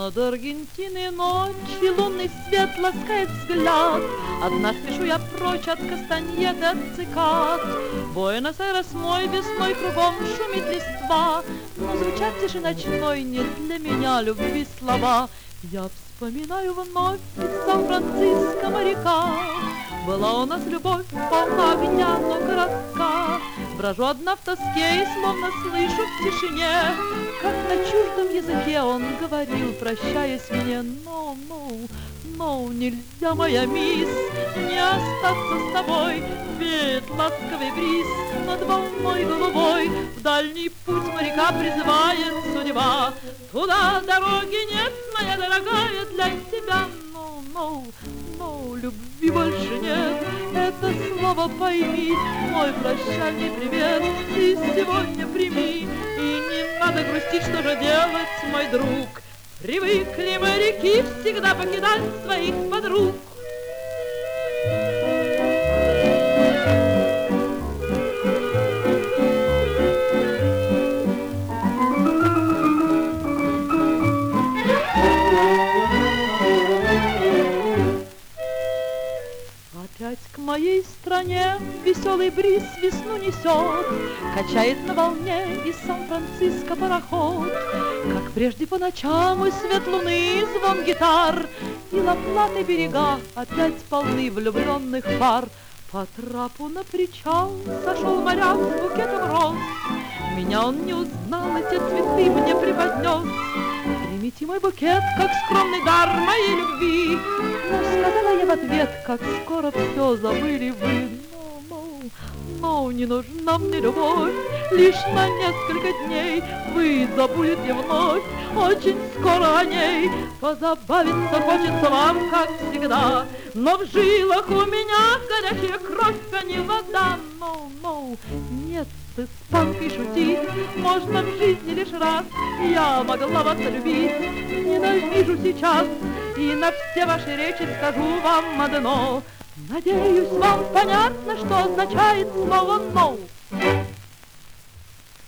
Над Аргентиной ночи лунный свет ласкает взгляд. Одна спешу я прочь от кастаньет и от цикад. Буэнос-Айрес мой весной, кругом шумит листва, но звучат тиши ночной не для меня любви слова. Я вспоминаю вновь из Сан-Франциско моряка. Была у нас любовь, полна огня, но коротка. Брожу одна в тоске и словно слышу в тишине, как на чуждом языке он говорил, прощаясь мне: No, no, no, нельзя, моя мисс, не остаться с тобой. Веет ласковый бриз над волной голубой, в дальний путь моряка призывает судьба. Туда дороги нет, моя дорогая, для тебя. No, no, no, любви больше нет, это слово пойми, мой прощальный привет ты сегодня прими. И не надо грустить, что же делать, мой друг, привыкли моряки всегда покидать своих подруг. Опять к моей стране веселый бриз весну несет, качает на волне из Сан-Франциско пароход. Как прежде по ночам и свет луны, и звон гитар, и Ла-Плата берега опять полны влюбленных пар. По трапу на причал сошел моряк с букетом роз. Меня он не узнал, и те цветы мне преподнес. Примите мой букет, как скромный дар моей любви. Но сказала я в ответ, как скоро все забыли вы. No, не нужна мне любовь, лишь на несколько дней. Вы забудете вновь, очень скоро о ней. Позабавиться хочется вам, как всегда, но в жилах у меня горячая кровь, а не вода. No, нет, с испанкой шутить можно в жизни лишь раз. Я могла вас любить, ненавижу сейчас, и на все ваши речи скажу вам одно. Надеюсь, вам понятно, что означает слово «no».